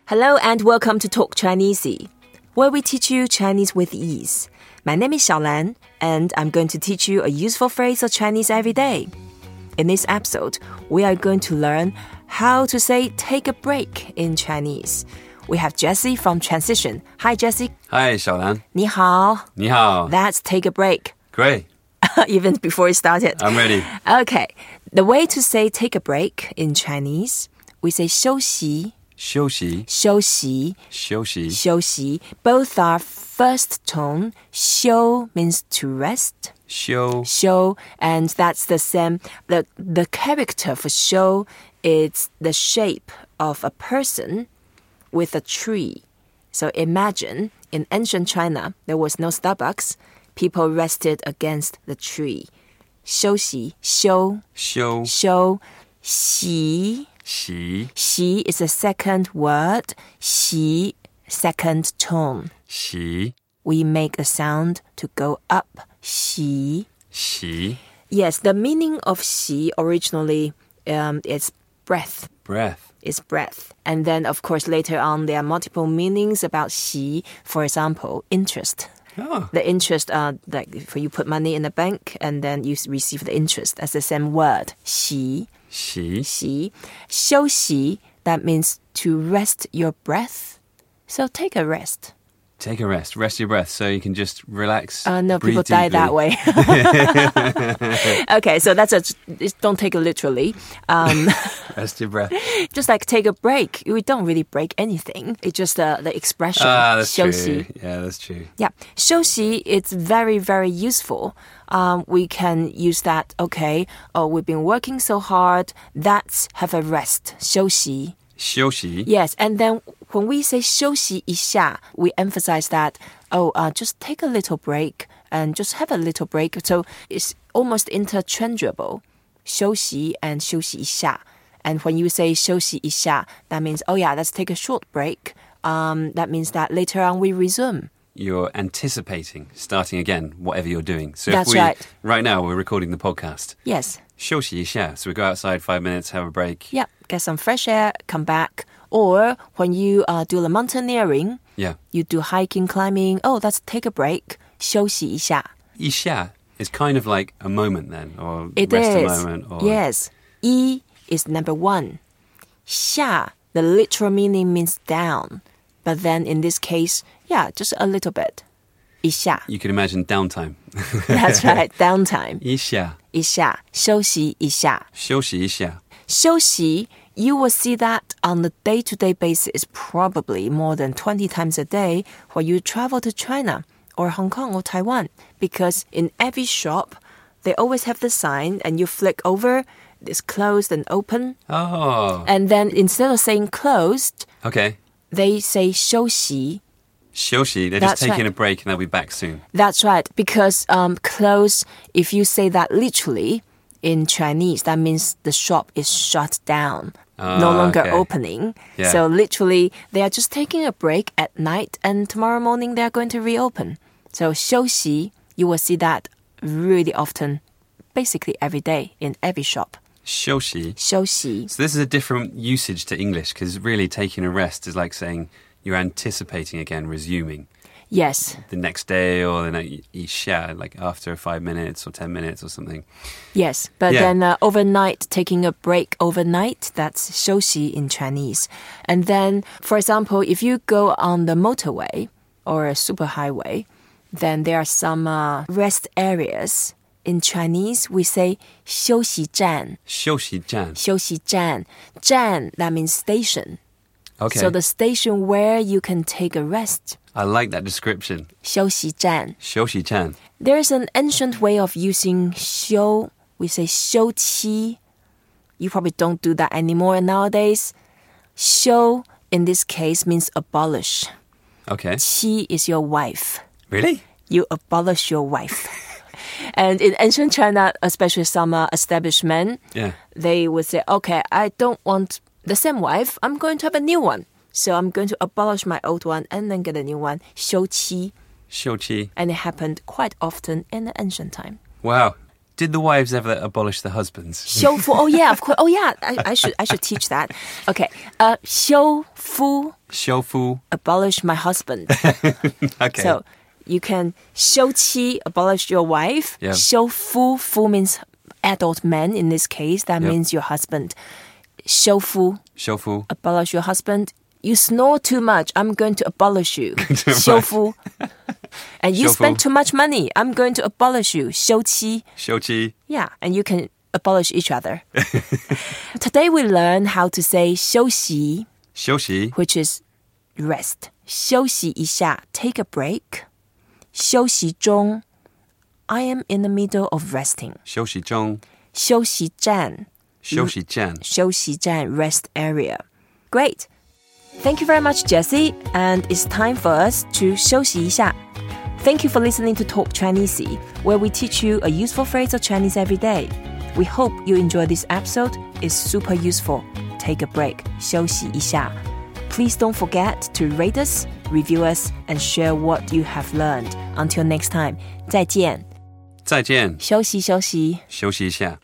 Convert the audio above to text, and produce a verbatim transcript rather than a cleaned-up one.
Hello and welcome to Talk Chinesey, where we teach you Chinese with ease. My name is Xiaolan, and I'm going to teach you a useful phrase of Chinese every day. In this episode, we are going to learn how to say take a break in Chinese. We have Jessie from Transition. Hi, Jessie. Hi, Xiaolan. 你好. 你好. That's take a break. Great. Even before it started. I'm ready. Okay. The way to say take a break in Chinese, we say 休息. 休息. 休息. 休息. 休息. Both are first tone. 休 means to rest. 休. 休, and that's the same. The, the character for 休 is the shape of a person with a tree. So imagine, in ancient China, there was no Starbucks. People rested against the tree. 休息, 休. 休. 休. 习. 习. 习 is a second word. 习, second tone. 习. We make a sound to go up. 习. 习. Yes, the meaning of 习 originally um, is breath. Breath. Is breath. And then, of course, later on, there are multiple meanings about 习. For example, interest. Oh. The interest, uh, like for you put money in the bank and then you receive the interest. That's the same word. 习. 习. 习. 休息, that means to rest your breath. So take a rest. Take a rest. Rest your breath so you can just relax. Uh, no, breathe people die deeply. that way. Okay, so that's a, don't take it literally. Um, Rest your breath. just like take a break. We don't really break anything. It's just uh, the expression. Ah, that's 休息. true. Yeah, that's true. Yeah, 休息, it's very, very useful. Um, we can use that, okay, oh, we've been working so hard, let's have a rest, 休息. 休息. Yes, and then when we say 休息一下, we emphasize that, oh, uh, just take a little break and just have a little break. So it's almost interchangeable, 休息 and 休息一下. And when you say 休息一下, that means, oh yeah, let's take a short break. Um, that means that later on we resume. You're anticipating starting again, whatever you're doing. So That's if we, right. Right now, we're recording the podcast. Yes. 休息一下. So we go outside five minutes, have a break. Yeah, get some fresh air, come back. Or when you uh, do the mountaineering, Yeah. you do hiking, climbing, oh, let's take a break, 休息一下. 一下 is kind of like a moment then, or It rest is. a moment. Or... Yes. 一 is number one. 下, the literal meaning means down. But then in this case, yeah, just a little bit. 一下. You can imagine downtime. That's right, downtime. 一下. 一下, 休息一下. 休息一下. 休息, you will see that on a day-to-day basis probably more than twenty times a day when you travel to China or Hong Kong or Taiwan. Because in every shop, they always have the sign and you flick over, it's closed and open. Oh. And then instead of saying closed, Okay. they say 休息. 休息, they're That's just taking right. a break and they'll be back soon. That's right, because um, close, if you say that literally in Chinese, that means the shop is shut down, Ah, no longer okay. opening. Yeah. So literally, they are just taking a break at night, and tomorrow morning they are going to reopen. So 休息, you will see that really often, basically every day in every shop. 休息. 休息. So this is a different usage to English because really taking a rest is like saying you're anticipating again, resuming. Yes. The next day or the next 一下, like after five minutes or ten minutes or something. Yes, but Yeah. then uh, overnight, taking a break overnight, that's 休息 in Chinese. And then, for example, if you go on the motorway or a superhighway, then there are some uh, rest areas. In Chinese, we say 休息站. 休息站. 休息站. 站, that means station. Okay. So the station where you can take a rest. I like that description. 休息站. 休息站. There's an ancient way of using 休. We say 休妻. You probably don't do that anymore nowadays. 休, in this case, means abolish. Okay. 妻 is your wife. Really? You abolish your wife. And in ancient China, especially some uh, established men, Yeah. they would say, okay, I don't want the same wife. I'm going to have a new one. So I'm going to abolish my old one and then get a new one. 休妻. 休妻. And it happened quite often in the ancient time. Wow. Did the wives ever abolish the husbands? 修夫 Oh yeah, of course. Oh yeah, I, I should I should teach that. Okay. Uh, 修夫修夫 abolish my husband. Okay. So you can 修妻 abolish your wife. Yeah. 修夫 夫 means adult man in this case. That Yep. means your husband. 修夫修夫 abolish your husband. You snore too much. I'm going to abolish you. 修夫 And you 修夫 spend too much money. I'm going to abolish you. 修妻修妻 Yeah, and you can abolish each other. Today we learn how to say 休息休息 which is rest. 休息一下 take a break. 休息中 I am in the middle of resting. 休息中休息站休息站休息站 rest area. Great. Thank you very much, Jessie. And it's time for us to 休息一下. Thank you for listening to Talk Chinese, where we teach you a useful phrase of Chinese every day. We hope you enjoy this episode. It's super useful. Take a break. 休息一下. Please don't forget to rate us, review us, and share what you have learned. Until next time, 再见。 再见休息休息。 休息一下